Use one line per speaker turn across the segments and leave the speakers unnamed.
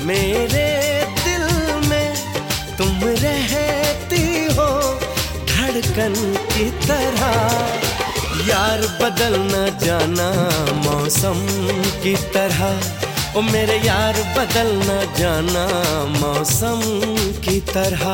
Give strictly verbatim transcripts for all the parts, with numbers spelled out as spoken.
मेरे दिल में तुम रहती हो धड़कन की तरह। यार बदल न जाना मौसम की तरह, ओ मेरे यार बदल न जाना मौसम की तरह।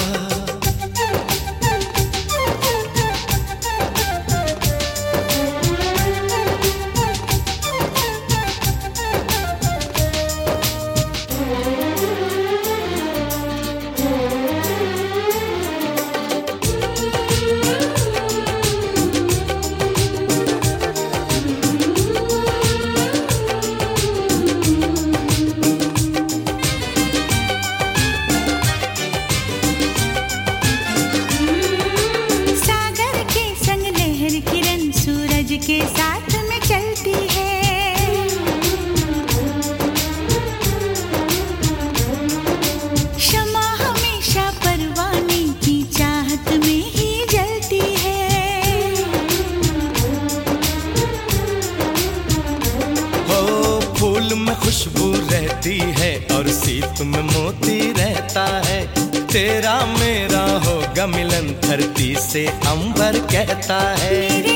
के साथ में चलती है, शमा हमेशा परवाने की चाहत में ही जलती है।
हो फूल में खुशबू रहती है और सीप में मोती रहता है। तेरा मेरा होगा मिलन धरती से अंबर कहता है।
मेरे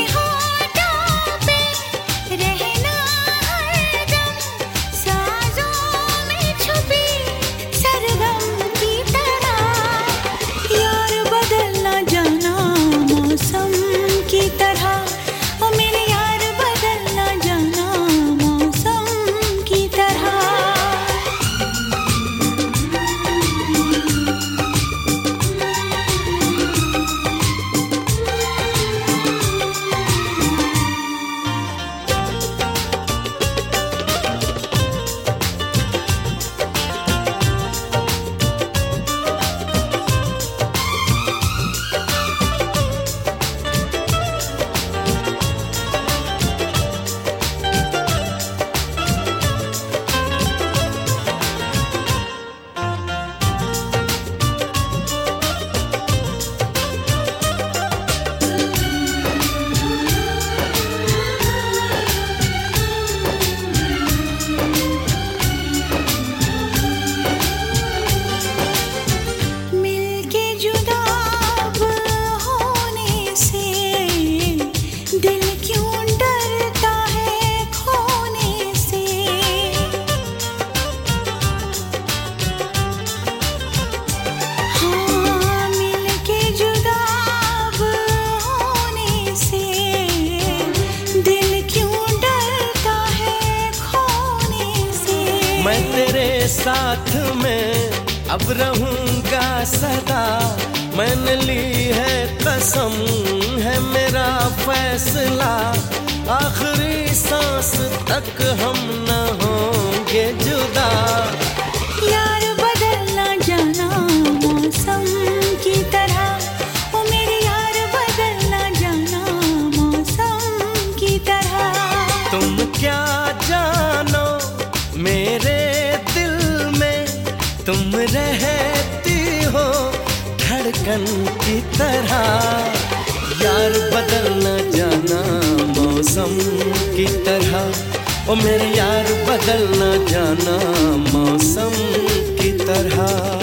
मैं तेरे साथ में अब रहूंगा सदा। मैंने ली है कसम है मेरा फैसला, आखिरी सांस तक हम न होंगे जुदा।
यार बदल न जाना मौसम की तरह, ओ मेरे यार बदल न जाना मौसम की तरह।
तुम क्या जानो मेरे दिल में तुम रहती हो धड़कन की तरह। यार बदल न जाना मौसम की तरह, ओ मेरे यार बदल न जाना मौसम की तरह।